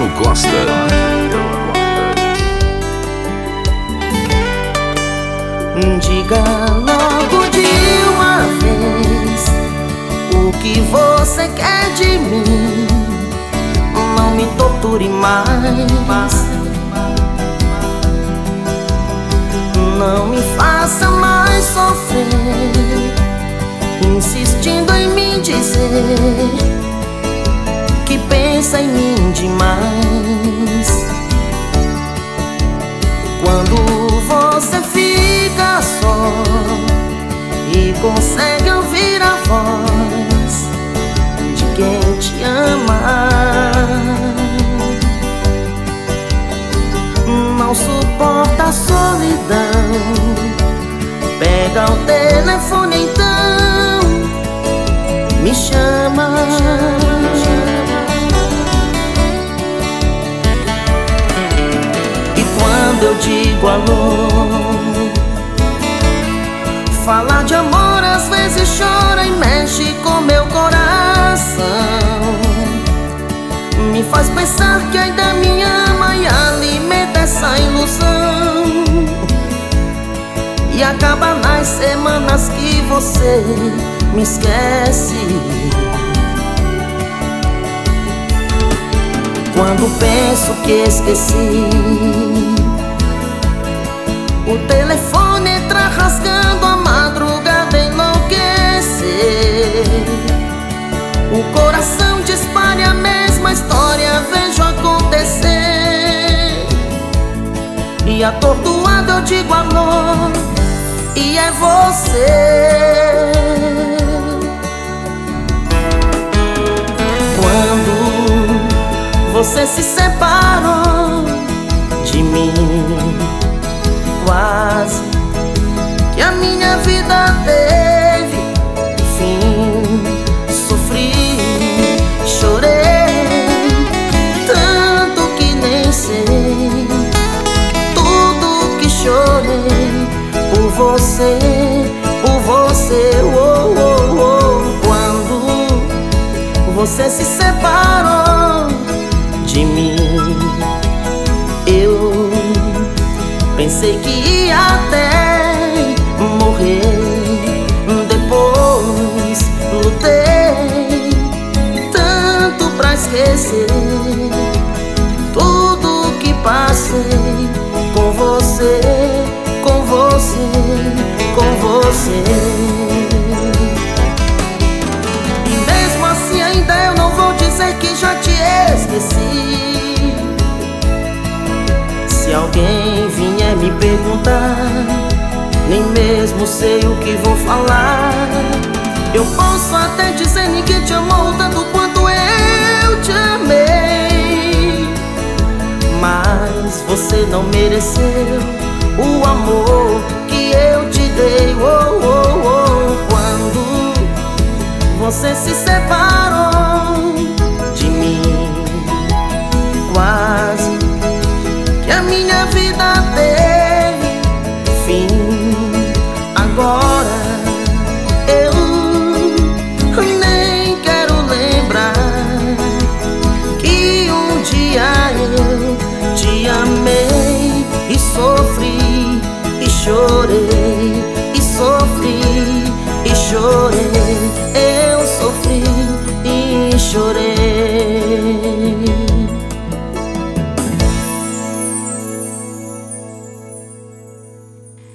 Cristiano Costa. Diga logo de uma vez o que você quer de mim. Não me torture mais, não me faça mais sofrer, insistindo em me dizer que pensa em mim demais. Quando você fica só e consegue ouvir a voz de quem te ama, não suporta a solidão, pega o telefone então, me chama. E quando eu digo alô, falar de amor às vezes chora e mexe com meu coração, me faz pensar que ainda me ama e alimenta essa ilusão. E acaba nas semanas que você me esquece. Quando penso que esqueci, o telefone entra rasgando, a madrugada enlouquecer, o coração dispara e a mesma história vejo acontecer. E atordoado eu digo alô, e é você. Quando você se separou de mim, quase que a minha vida teve fim. Sofri, chorei, tanto que nem sei tudo que chorei por você, por você. Oh, oh, oh. Quando você se separou de mim, eu pensei que ia até morrer. Depois lutei tanto pra esquecer tudo que passei com você, com você, com você. E mesmo assim ainda eu não vou dizer que já te esqueci. Se alguém vier me perguntar, nem mesmo sei o que vou falar. Eu posso até dizer ninguém te amou tanto quanto eu te amei, mas você não mereceu o amor que eu te dei. Oh, oh, oh. Quando você se separou de mim, quase que a minha vida teve fim. Agora eu nem quero